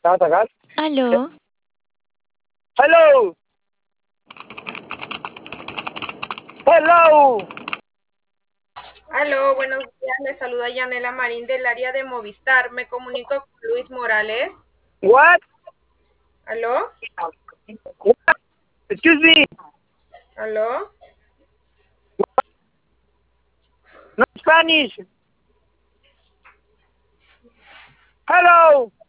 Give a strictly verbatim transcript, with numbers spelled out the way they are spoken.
Aló, Hello. Hello. Aló, buenos días. Le saluda Yanela Marín del área de Movistar. Me comunico con Luis Morales. What? Aló, Excuse me. aló. No Spanish. Hello.